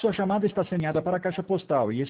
Sua chamada está sendo enviada para a caixa postal e